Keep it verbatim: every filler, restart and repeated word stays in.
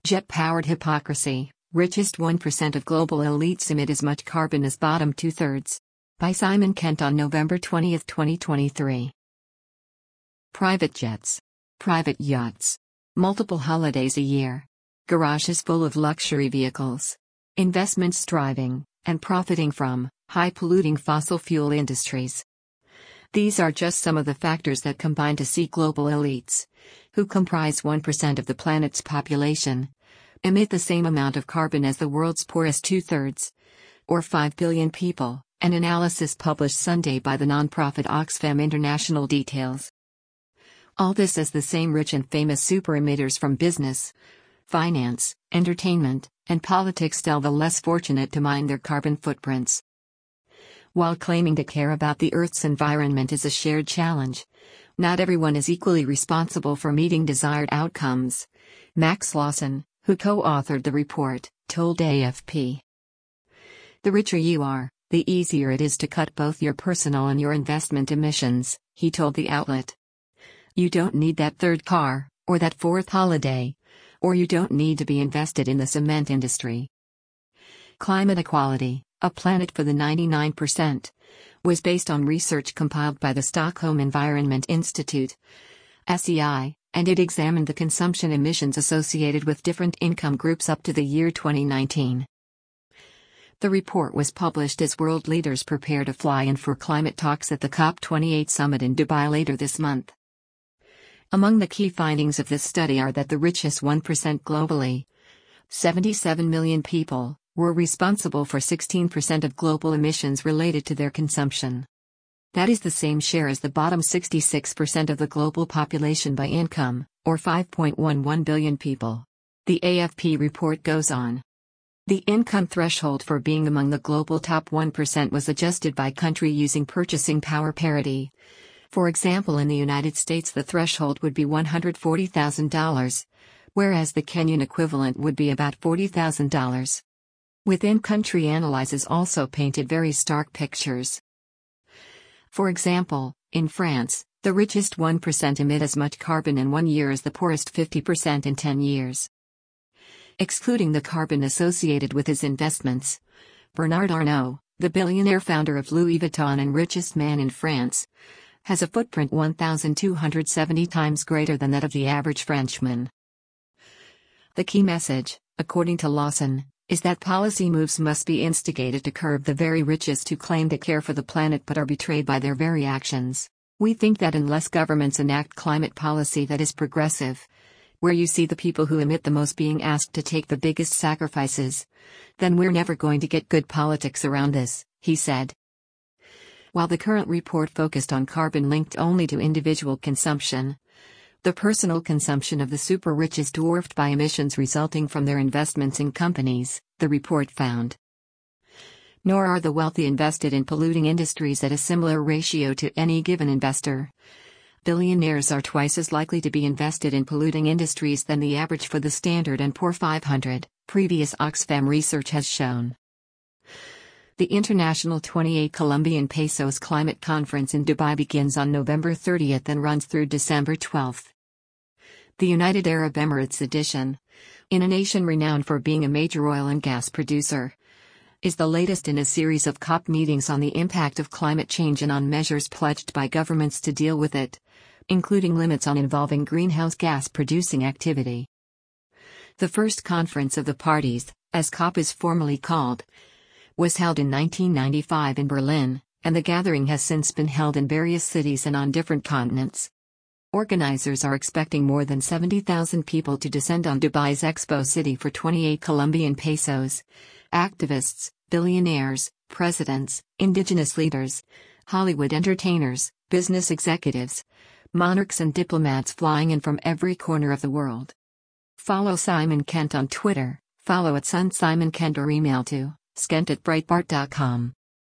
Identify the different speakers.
Speaker 1: Jet-powered hypocrisy, richest one percent of global elites emit as much carbon as bottom two-thirds. By Simon Kent on November twentieth, twenty twenty-three. Private jets. Private yachts. Multiple holidays a year. Garages full of luxury vehicles. Investments striving, and profiting from, high-polluting fossil fuel industries. These are just some of the factors that combine to see global elites, who comprise one percent of the planet's population, emit the same amount of carbon as the world's poorest two-thirds, or five billion people, an analysis published Sunday by the nonprofit Oxfam International details. All this as the same rich and famous super-emitters from business, finance, entertainment, and politics tell the less fortunate to mind their carbon footprints. While claiming to care about the Earth's environment is a shared challenge, not everyone is equally responsible for meeting desired outcomes. Max Lawson, who co-authored the report, told A F P. The richer you are, the easier it is to cut both your personal and your investment emissions, he told the outlet. You don't need that third car, or that fourth holiday, or you don't need to be invested in the cement industry. Climate Equality, A Planet for the ninety-nine percent, was based on research compiled by the Stockholm Environment Institute, S E I, and it examined the consumption emissions associated with different income groups up to the year twenty nineteen. The report was published as world leaders prepare to fly in for climate talks at the COP twenty-eight summit in Dubai later this month. Among the key findings of this study are that the richest one percent globally, seventy-seven million people, were responsible for sixteen percent of global emissions related to their consumption. That is the same share as the bottom sixty-six percent of the global population by income, or five point one one billion people. The A F P report goes on. The income threshold for being among the global top one percent was adjusted by country using purchasing power parity. For example, in the United States the threshold would be one hundred forty thousand dollars, whereas the Kenyan equivalent would be about forty thousand dollars. Within-country analyses also painted very stark pictures. For example, in France, the richest one percent emit as much carbon in one year as the poorest fifty percent in ten years. Excluding the carbon associated with his investments, Bernard Arnault, the billionaire founder of Louis Vuitton and richest man in France, has a footprint one thousand two hundred seventy times greater than that of the average Frenchman. The key message, according to Lawson, is that policy moves must be instigated to curb the very richest who claim to care for the planet but are betrayed by their very actions. We think that unless governments enact climate policy that is progressive, where you see the people who emit the most being asked to take the biggest sacrifices, then we're never going to get good politics around this, he said. While the current report focused on carbon linked only to individual consumption, the personal consumption of the super-rich is dwarfed by emissions resulting from their investments in companies, the report found. Nor are the wealthy invested in polluting industries at a similar ratio to any given investor. Billionaires are twice as likely to be invested in polluting industries than the average for the Standard and Poor five hundred, previous Oxfam research has shown. The International twenty-eight Colombian Pesos Climate Conference in Dubai begins on November thirtieth and runs through December twelfth. The United Arab Emirates edition, in a nation renowned for being a major oil and gas producer, is the latest in a series of COP meetings on the impact of climate change and on measures pledged by governments to deal with it, including limits on involving greenhouse gas producing activity. The first conference of the parties, as COP is formally called, was held in nineteen ninety-five in Berlin, and the gathering has since been held in various cities and on different continents. Organizers are expecting more than seventy thousand people to descend on Dubai's Expo City for twenty-eight Colombian pesos. Activists, billionaires, presidents, indigenous leaders, Hollywood entertainers, business executives, monarchs and diplomats flying in from every corner of the world. Follow Simon Kent on Twitter, follow at Sun Simon Kent or email to skent at breitbart dot com.